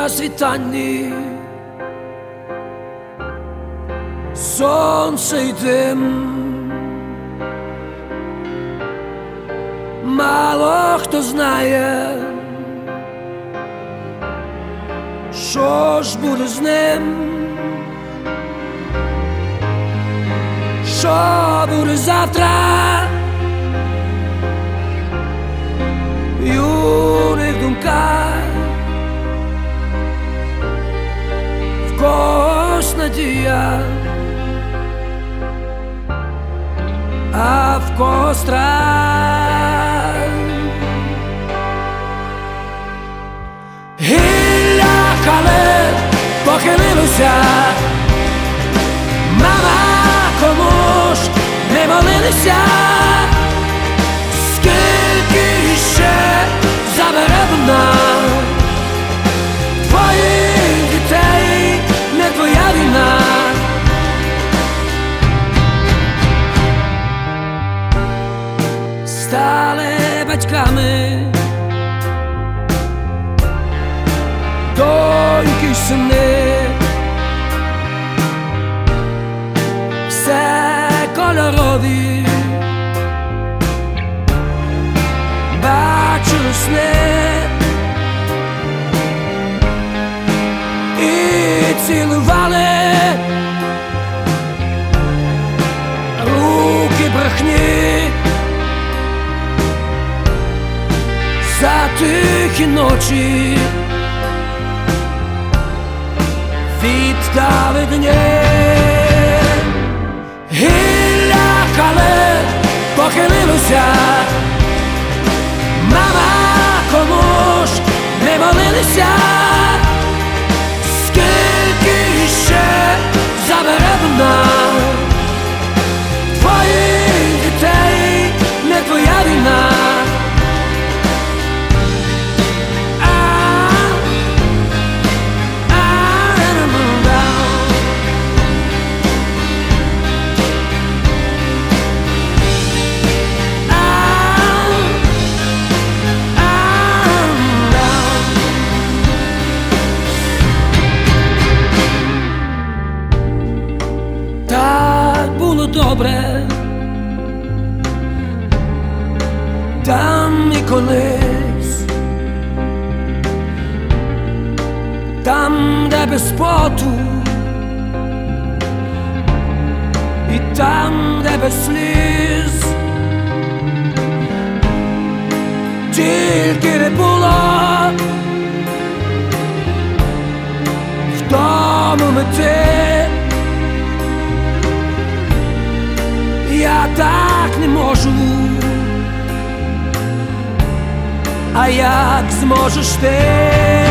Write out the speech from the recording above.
на світанні, сонце й дим. Мало хто знає, що ж буде з ним, що буде завтра. Юних думках в когось надія, а в когось страх. Гілля халеп похилилося, мама, кому ж не молилися, скільки ще забере вона твоїх дітей, не твоя війна. Стали батьками доньки й сини, все кольорові, бачили сни і цілували руки брехні за тихі ночі, віддали дні. Гілля халеп похилилося, мама, кому ж не молилися, скільки ще забере вона твоїх дітей, не твоя війна. Добре там і колись, там, де без поту, і там, де без сліз, тільки не було в тому мети. Я так не можу, а як зможеш ти?